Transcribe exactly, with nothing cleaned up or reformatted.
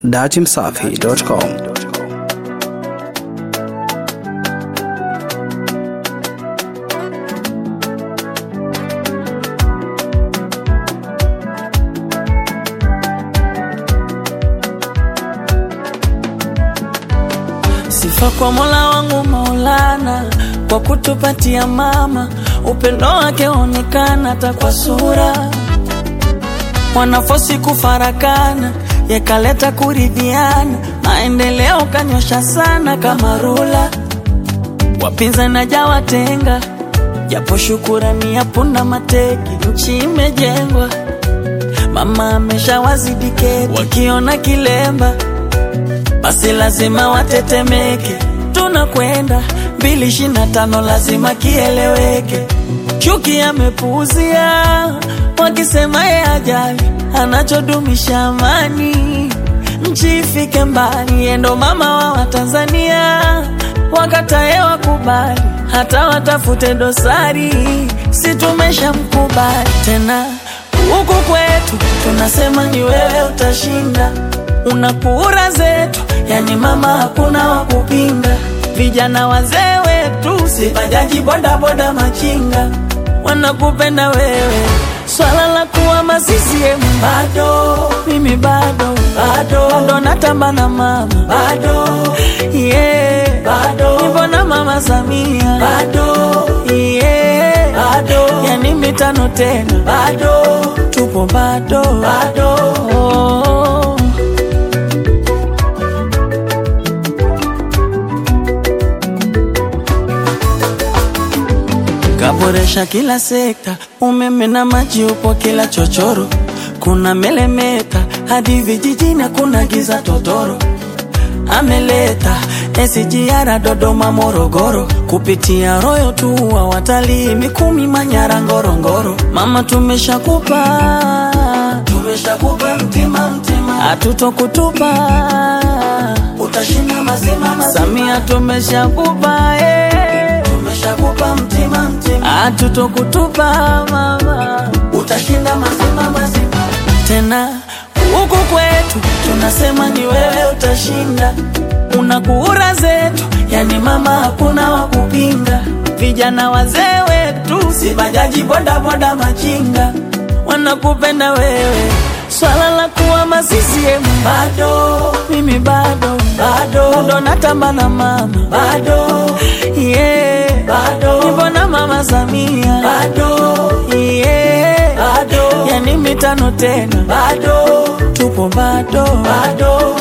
datimsafi dot com. Sifa kwa Mola wangu Maulana kwa kutupatia mama, upendo wake onekana hata kwa sura. Wanafosi kufarakana, yekaleta kuridhiana, maendeleo kanyosha sana kama rula. Wapinza na jawa tenga, japo shukurani yapunda mateki, nchi imejengwa. Mama ameshawazidi keti, wakiona kilemba basi lazima watetemeke. Tunakwenda mbili ishirini na tano lazima kieleweke. Chuki amepuuzia, wakisema ye ajali, anachodumisha amani, nchi ifike mbali. Endo mama wa Watanzania, wakatae wakubali, hata watafute dosari, si tumesha mkubali. Tena huku kwetu tunasema ni wewe utashinda, unakura zetu, yani mama hakuna wakupinga. Vijana wazee wetu, si bajaji boda boda machinga, wanakupenda wewe. Swala la kuwa ma C C M bado, mimi bado, bado ndo natamba na mama, bado, yeah, bado nipo na mama Samia, bado, yeah, bado yani mitano tena, bado tupo bado, bado oh. Kaboresha kila sekta, umeme na maji upo kila chochoro. Kuna melemeta, hadi vijijini kuna giza totoro. Ameleta S G R Dodoma Morogoro, kupitia Royal tu wa watalii Mikumi Manyara Ngorongoro. Mama tumeshakupa, tumeshakupa mtima mtima, hatutokutupa, utashinda mazima mazima. Samia tumeshakupa, eh, tumeshakupa mtima mtima, hatutokutupa mama, utashinda mazima mazima. Tena huku kwetu tunasema ni wewe utashinda, unakura zetu, yani mama hakuna wakupinga. Vijana wazee wetu, si bajaji boda boda machinga, wanakupenda wewe. Swala la kuwa ma C C M bado, mimi bado, bado ndo natamba na mama, bado, yeah, bado nipo na mama Samia, bado, yeah, bado yani mitano tena, bado tupo bado, bado